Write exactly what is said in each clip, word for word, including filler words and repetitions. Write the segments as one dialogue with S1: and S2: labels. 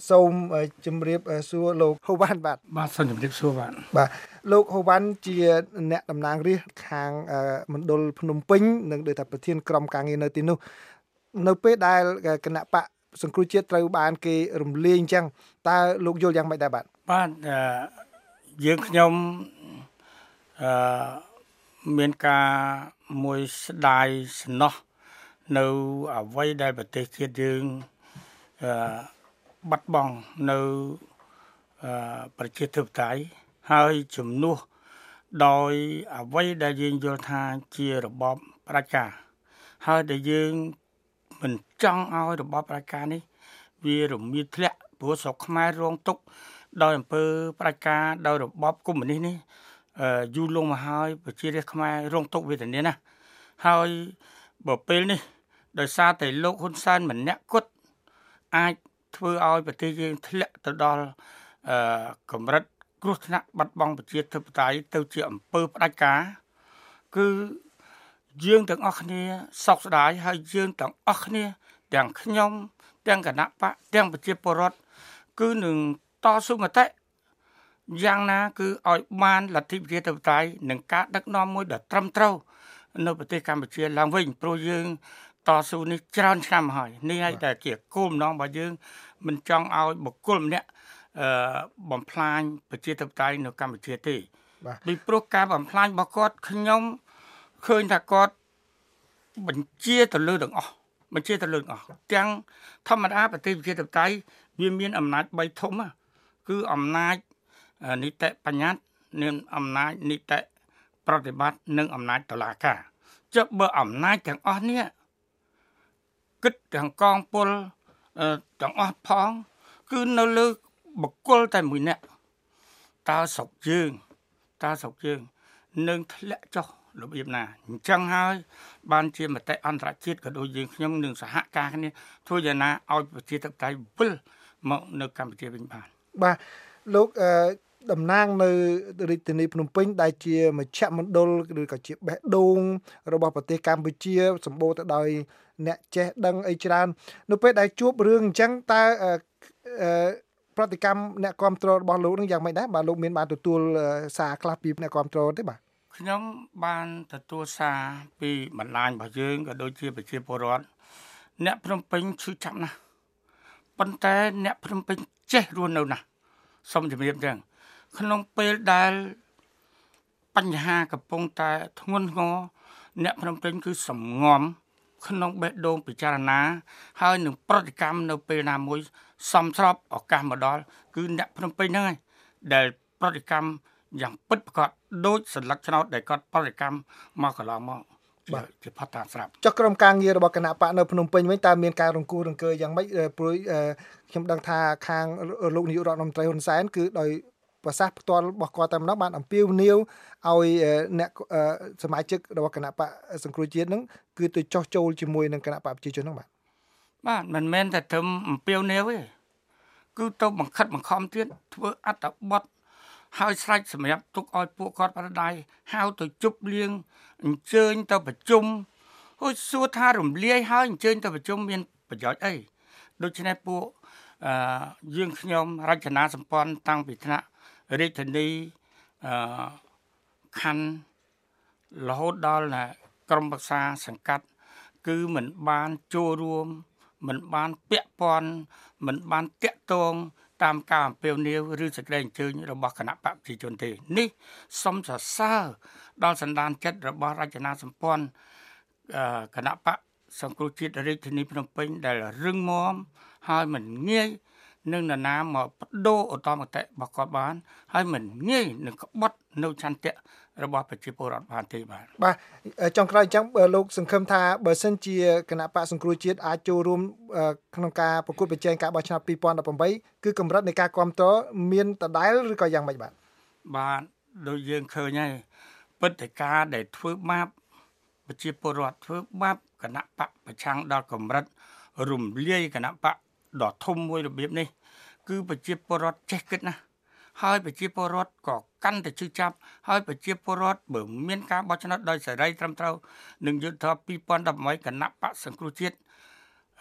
S1: សូមជំរាបសួរលោកហូវ៉ាន់បាទ
S2: បាទសូមជំរាបសួរបាទ
S1: បាទលោកហូវ៉ាន់ជាអ្នកតំណាងរាស្ត្រខាងមណ្ឌលភ្នំពេញនិងដូចថាប្រធានក្រុមការងារនៅទីនោះនៅពេលដែលគណៈបកសង្គ្រោះជាតិត្រូវបានគេរំលាយអញ្ចឹងតើលោកយល់យ៉ាងម៉េចដែរបាទ
S2: បាទយើងខ្ញុំអឺមានការមួយស្ដាយស្នោះនៅអ្វីដែលប្រទេសជាតិយើងអឺបាត់បង់នៅអឺប្រជាធិបតេយ្យហើយជំនួសដោយអ្វីដែលយើងយល់ថាជារបបផ្ដាច់ការហើយដែលយើងមិនចង់ឲ្យរបបផ្ដាច់ការនេះវារមៀលធ្លាក់ព្រោះស្រុកខ្មែររងទុក្ខដោយអំពើផ្ដាច់ការដោយរបបកុម្មុយនីសនេះអឺយូរលង់មកហើយប្រជារាស្ត្រខ្មែររងទុក្ខវេទនាណាស់ហើយបើពេលនេះដោយសារតែលោកហ៊ុនសែនម្នាក់គត់អាចធ្វើឲ្យប្រទេសយើងធ្លាក់ទៅដល់អឺកម្រិតគ្រោះថ្នាក់បាត់បង់ប្រជាធិបតេយ្យទៅជាអំពើផ្ដាច់ការគឺយើងទាំងអស់គ្នាសោកស្ដាយហើយយើងទាំងអស់គ្នាទាំងខ្ញុំទាំងគណៈបកទាំងប្រជាពលរដ្ឋគឺនឹងតស៊ូមតិយ៉ាងណាគឺឲ្យបានលទ្ធិប្រជាធិបតេយ្យនិងការដឹកនាំមួយដ៏ត្រឹមត្រូវនៅប្រទេសកម្ពុជាឡើងវិញព្រោះយើងតស៊ូនេះច្រើនឆ្នាំហើយនេះហើយតែជាគោលបំណងរបស់យើងមិនចង់ឲ្យបុគ្គលម្នាក់អឺបំផ្លាញប្រជាធិបតេយ្យនៅកម្ពុជាទេពីព្រោះការបំផ្លាញរបស់គាត់ខ្ញុំឃើញថាគាត់បញ្ជាទៅលើទាំងអស់បញ្ជាទៅលើទាំងអស់ទាំងធម្មតាប្រទេសប្រជាធិបតេយ្យវាមានអំណាចបីធំគឺអំណាចនីតិបញ្ញត្តិនិងអំណាចនីតិប្រតិបត្តិនិងអំណាចតុលាការចុះបើអំណាចទាំងអស់នេះគិតទាំងកងពលទាំងអស់ផងគឺនៅលើបុគ្គលតែមួយនាក់តើស្រុកយើងតើស្រុកយើងនឹងធ្លាក់ចុះរបៀបណាអញ្ចឹងហើយបានជាមតិអន្តរជាតិក៏ដូចយើងខ្ញុំនឹងសហការគ្នាធ្វើយ៉ាងណាឲ្យប្រជាធិបតេយ្យវិលមកនៅកម្ពុជាវិញបាន
S1: បាទលោកអឺតំណាងនៅរាជធានីភ្នំពេញដែលជាមជ្ឈមណ្ឌលឬក៏ជាបេះដូងរបស់ប្រទេសកម្ពុជាសម្បូរទៅដោយអ្នកចេះដឹងអីច្រើននៅពេលដែលជួបរឿងអញ្ចឹងតើអឺប្រតិកម្មអ្នកគ្រប់គ្រងរបស់លោកនឹងយ៉ាងម៉េចដែរបាទលោកមានបានទទួលសារខ្លះពីអ្នកគ្រប់គ្រងទេបាទ
S2: ខ្ញុំបានទទួលសារពីបណ្ដាញរបស់យើងក៏ដូចជាប្រជាពលរដ្ឋអ្នកភ្នំពេញឈឺចាប់ណាស់ប៉ុន្តែអ្នកភ្នំពេញចេះរស់នៅណាស់សូមជម្រាបចឹងក្នុងពេលដែលបញ្ហាកំពុងតែធ្ងន់ធ្ងរអ្នកភ្នំពេញគឺសំងំក្នុងបេះដូងពិចារណាហើយនឹងប្រតិកម្មនៅពេលណាមួយសំស្របឱកាសមកដល់គឺអ្នកភ្នំពេញហ្នឹងហើយដែលប្រតិកម្មយ៉ាងពិតប្រាកដដូចសន្លឹកឆ្នោតដែលគាត់ប្រតិកម្មមកកន្លងមកបាទជាផុតតាមស្រាប់
S1: ចុះក្រុមការងាររបស់គណៈបកនៅភ្នំពេញវិញតើមានការរង្គោះរង្គើយ៉ាងម៉េចព្រោះខ្ញុំដឹងថាខាងលោកនាយករដ្ឋមន្ត្រីហ៊ុនសែនគឺដោយប្រសាសន៍ផ្ទាល់របស់គាត់តែម្ដងបានអំពាវនាវឲ្យអ្នកសមាជិករបស់គណៈបកសង្គ្រោះជាតិហ្នឹងគឺទៅចោះចូលជាមួយនឹងគណៈបកប្រជាជនហ្នឹងបាទ
S2: បាទមិនមែនតែត្រឹមអំពាវនាវទេគឺទៅបង្ខិតបង្ខំទៀតធ្វើអត្តបទហើយស្រេចសម្រាប់ទុកឲ្យពួកគាត់ប្រដៅហៅទៅជប់លៀងអញ្ជើញទៅប្រជុំហើយសួរថារំលាយហើយអញ្ជើញទៅប្រជុំមានប្រយោជន៍អីដូច្នេះពួកអឺយើងខ្ញុំរចនាសម្ព័ន្ធតាំងពីថ្នាក់រាជធានីអឺខណ្ឌរហូតដល់ក្រុមប្រឹក្សាសង្កាត់គឺមិនបានចូលរួមមិនបានពាក់ព័ន្ធមិនបានតាក់ទងតាមការអំពាវនាវឬសេចក្តីអញ្ជើញរបស់គណៈបកប្រជាជនទេនេះសូមសរសើរដល់សន្តានចិត្តរបស់រចនាសម្ព័ន្ធគណៈបកសង្គ្រោះជាតិរាជធានីភ្នំពេញដែលរឹងមាំហើយមិនងាយនឹងនរណាមកបដូរឧត្តមគតិរបស់គាត់បានហើយមិនងាយនឹងក្បត់នៅឆន្ទៈរបស់ប្រជាពលរដ្ឋបានទេបាទ
S1: បាទចុងក្រោយអញ្ចឹងលោកសង្ឃឹមថាបើសិនជាគណៈបកសង្គ្រោះជាតិអាចចូលរួមក្នុងការប្រកួតប្រជែងការបោះឆ្នោតពីរពាន់ដប់ប្រាំបីគឺកម្រិតនៃការគ្រប់គ្រងមានដដែលឬក៏យ៉ាងម៉េចបាទ
S2: បាទដូចយើងឃើញហើយព្រឹត្តិការណ៍ដែលធ្វើបាបប្រជាពលរដ្ឋធ្វើបាបគណៈបកប្រឆាំងដល់កម្រិតរំលាយគណៈបកដ៏ធំមួយរបៀបនេះគឺប្រជាពលរដ្ឋចេះគិតណាហើយប្រជាពលរដ្ឋក៏កាន់តែជឿចាប់ហើយប្រជាពលរដ្ឋបើមានការបោះឆ្នោតដោយសេរីត្រឹមត្រូវនឹងយុទ្ធសាស្ត្រពីរពាន់ដប់ប្រាំបីគណៈបកសង្គ្រោះជាតិ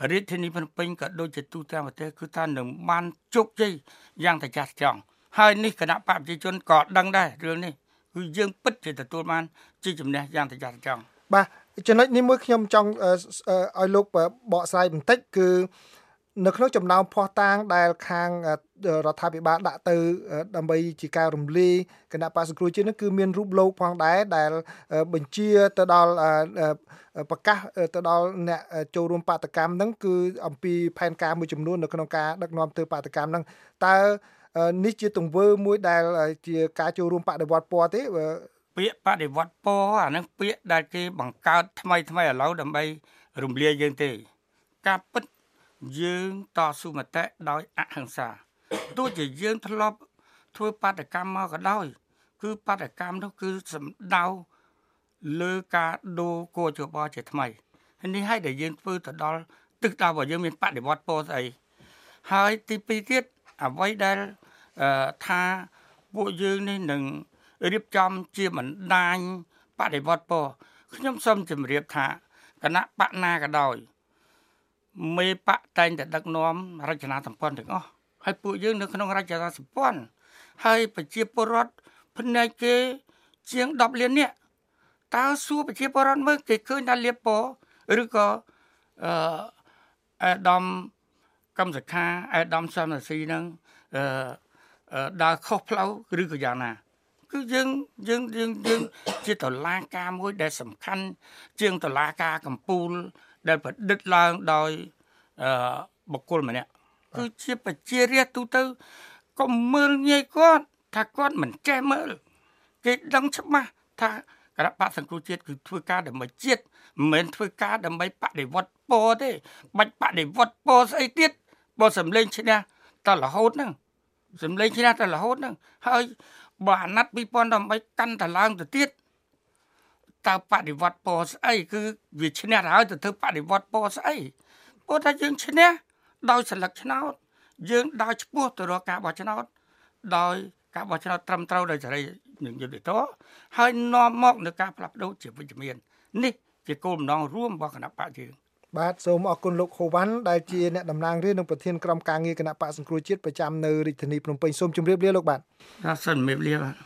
S2: រាជធានីភ្នំពេញក៏ដូចជាទូទាំងប្រទេសគឺថានឹងបានជោគជ័យយ៉ាងតែចាស់ចង់ហើយនេះគណៈបព្វជិជនក៏ដឹងដែររឿងនេះគឺយើងពិតជាទទួលបានជាជំនះយ៉ាងតែចាស់ចង់
S1: បាទចំណុចនេះមួយខ្ញុំចង់ឲ្យលោកបកស្រាយបន្តិចគឺនៅក្នុងចំណោមភស្តុតាងដែលខាងរដ្ឋាភិបាលដាក់ទៅដើម្បីជាការរំលាយគណៈបក្សសង្គ្រោះជាតិនោះគឺមានរូបលោកផងដែរដែលបញ្ជាទៅដល់ប្រកាសទៅដល់អ្នកចូលរួមបាតកម្មហ្នឹងគឺអំពីផែនការមួយចំនួននៅក្នុងការដឹកនាំទៅបាតកម្មហ្នឹងតើនេះជាទង្វើមួយដែលជាការចូលរួមបដិវត្តពណ៌ទេ
S2: ពាក្យបដិវត្តពណ៌អាហ្នឹងពាក្យដែលគេបង្កើតថ្មីថ្មីឥឡូវដើម្បីរំលាយយើងទេការពិតយើងតស៊ូមតិដោយអហិង្សាទោះជាយើងធ្លាប់ធ្វើបាតកម្មមកក៏ដោយគឺបាតកម្មនោះគឺសំដៅលើការដូរគោជបជាថ្មីនេះឲ្យតែយើងធ្វើទៅដល់ទឹកដៅរបស់យើងមានបដិវត្តពណ៌ស្អីហើយទីពីរទៀតអ្វីដែលថាពួកយើងនេះនឹងរៀបចំជាបណ្ដាញបដិវត្តពណ៌ខ្ញុំសូមជម្រាបថាគណៈបកណាក៏ដោយមេបកតែងតែដឹកនាំរចនាសម្ព័ន្ធទាំងអស់ហើយពួកយើងនៅក្នុងរចនាសម្ព័ន្ធហើយប្រជាពលរដ្ឋផ្នែកគេជាងដប់លាននាក់តើសួរប្រជាពលរដ្ឋមើលគេឃើញថាលៀបពណ៌ឬក៏អឺអេដាមកម្មសខាអេដាមសំរាស៊ីនឹងអឺដើរខុសផ្លូវឬក៏យ៉ាងណាគឺយើងយើងយើងយើងជាតឡាការមួយដែលសំខាន់ជាងតឡាការកម្ពុជាដែលប្រឌិតឡើងដោយអឺបុគ្គលម្នាក់គឺជាប្រជារាស្ត្រទូទៅក៏មើលងាយគាត់ថាគាត់មិនចេះមើលគេដឹងច្បាស់ថាគណៈបក្សសង្គ្រោះជាតិគឺធ្វើការដើម្បីជាតិមិនមែនធ្វើការដើម្បីបដិវត្តពណ៌ទេបាច់បដិវត្តពណ៌ស្អីទៀតបើសម្លេងឈ្នះតរហូតហ្នឹងសម្លេងឈ្នះតរហូតហ្នឹងហើយបើអាណត្តិពីរពាន់ប្រាំបីកាន់តឡើងទៅទៀតតើបដិវត្តពណ៌ស្អីគឺវាឈ្នះទៅហើយទៅធ្វើបដិវត្តពណ៌ស្អីព្រោះថាយើងឈ្នះដោយសិលឹកឆ្នោតយើងដើរឆ្ពោះទៅរកការបោះឆ្នោតដោយការបោះឆ្នោតត្រឹមត្រូវដោយសេរីនិងយុត្តិធម៌ហើយនាំមកនូវការផ្លាស់ប្ដូរជាវិជ្ជមាននេះជាគោលបំណងរួមរបស់គណៈបកយើង
S1: បាទសូមអរគុណលោកហូវ៉ាន់ដែលជាអ្នកតំណាងរាស្ត្រនិងប្រធានក្រុមការងារគណៈបកសង្គ្រោះជាតិប្រចាំនៅរាជធានីភ្នំពេញសូមជម្រាបលាលោកបាទ
S2: សូមជម្រាបលាបាទ